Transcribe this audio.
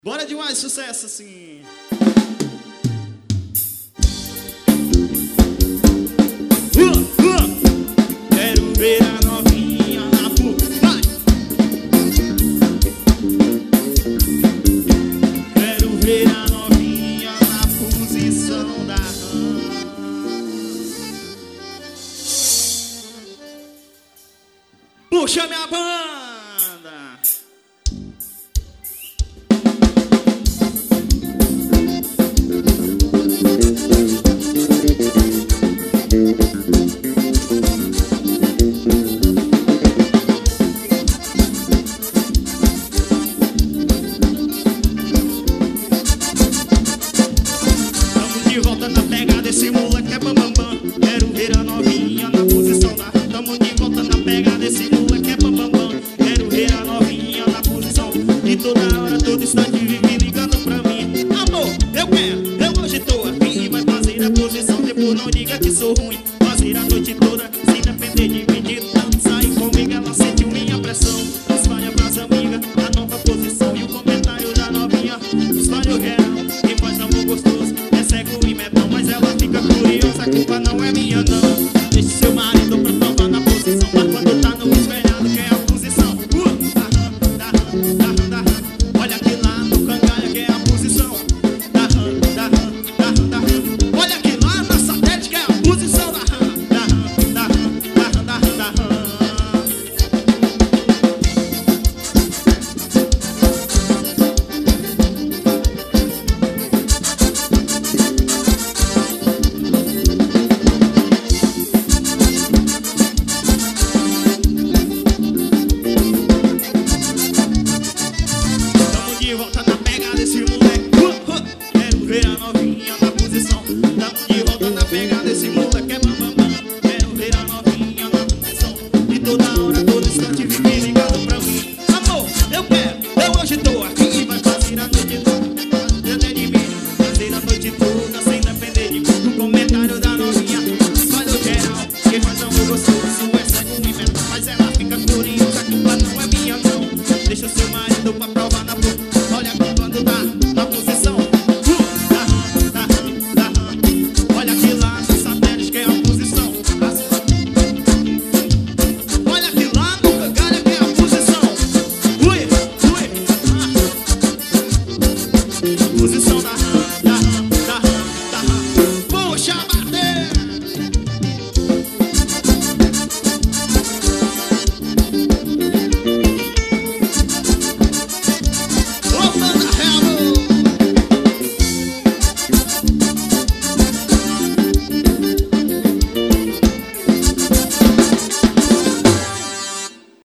Bora demais, sucesso assim. Quero ver a novinha na vai. Quero ver a novinha na posição da rã. Puxa minha banda. De volta na pegada, esse moleque é bambambam. Quero ver a novinha na posição da rã. Tamo de volta na pegada, esse moleque é bambambam. Quero ver a novinha na posição. E toda hora, todo instante vive ligando pra mim. Amor, eu quero, eu hoje tô aqui. E vai fazer a posição, depois não diga que sou ruim. Fazer a noite toda, sem depender de mim. De tanto sair comigo, ela sentiu minha pressão. Espalha pras amigas, a nova posição. E o comentário da novinha, espalha o real. Quem faz amor gostoso é cego e metão. Mas ela fica curiosa, a culpa não é minha não. Deixe seu marido pra provar na posição. Mas quando tá no espelhado, quer a posição. Olha aqui lá no cangalha, quer a posição. Olha aqui lá na satélite, quer a posição da rã. De volta na pegada, esse moleque. Quero ver a novinha na posição. Tamo de volta na pegada, esse moleque é bambambam. Quero ver a novinha na posição. E toda hora, todo instante, vive ligado pra mim. Amor, eu quero, eu hoje tô aqui. E vai fazer a noite toda, depender de mim. Fazer a noite toda, sem depender de mim. No comentário da novinha, espalha o geral. Quem faz amor gostoso é cego e mental. Mas ela fica curiosa, a culpa não é minha não. Deixa o seu marido pra provar na boca. Olha quando dá na posição. Olha aqui lá no satélite, que é a posição. Olha aqui lá no cangalha, que é a posição. Posição da rã.